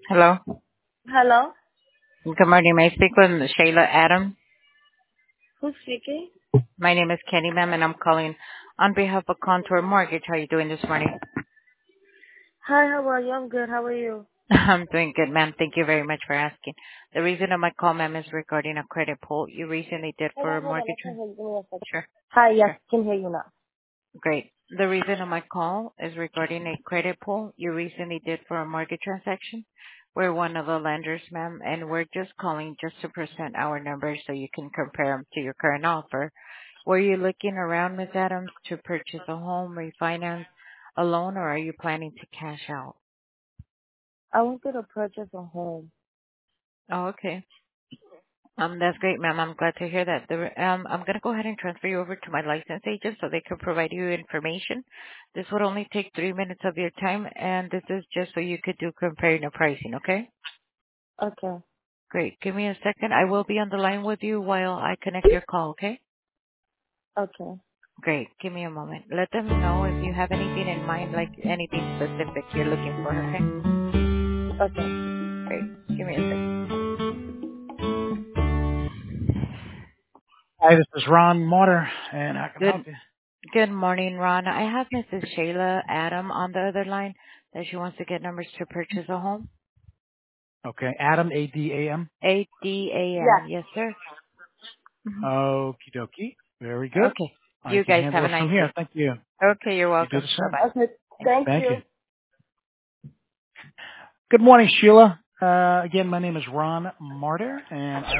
Hello. Hello? Good morning. May I speak with Shayla Adam? Who's speaking? My name is Kenny, ma'am, and I'm calling on behalf of Contour Mortgage. How are you doing this morning? Hi, how are you? I'm good. How are you? I'm doing good, ma'am. Thank you very much for asking. The reason of my call, ma'am, is regarding a credit pull you recently did for a Hold on. I mortgage. can hear you. Give me a second. Sure, Hi, yes, sure. can hear you now. Great. The reason of my call is regarding a credit pull you recently did for a mortgage transaction. We're one of the lenders, ma'am, and we're just calling just to present our numbers so you can compare them to your current offer. Were you looking around, Ms. Adams, to purchase a home, refinance a loan, or are you planning to cash out? I wanted to purchase a home. Oh, okay. That's great, ma'am. I'm glad to hear that. I'm gonna go ahead and transfer you over to my licensed agent so they can provide you information. This would only take 3 minutes of your time, and this is just so you could do comparing the pricing, okay? Okay, Great. Give me a second. I will be on the line with you while I connect your call, okay? okay, Great. Give me a moment. Let them know if you have anything in mind, like anything specific you're looking for, okay? okay. Great. Give me a second. Hi, this is Ron Motter, and I can help Good you. Good morning, Ron. I have Mrs. Shayla Adam on the other line that she wants to get numbers to purchase a home. Okay, Adam, A-D-A-M. ADAM. Yes. Yes, sir. hmm Okie dokie. Very good. Okay. I You can guys have handle a it from nice here. day. Thank you. Okay, you're You do welcome. the same. Bye-bye. Okay, Thanks. thank Thank you. you. Good morning, Sheila. Again, my name is Ron Martyr, and I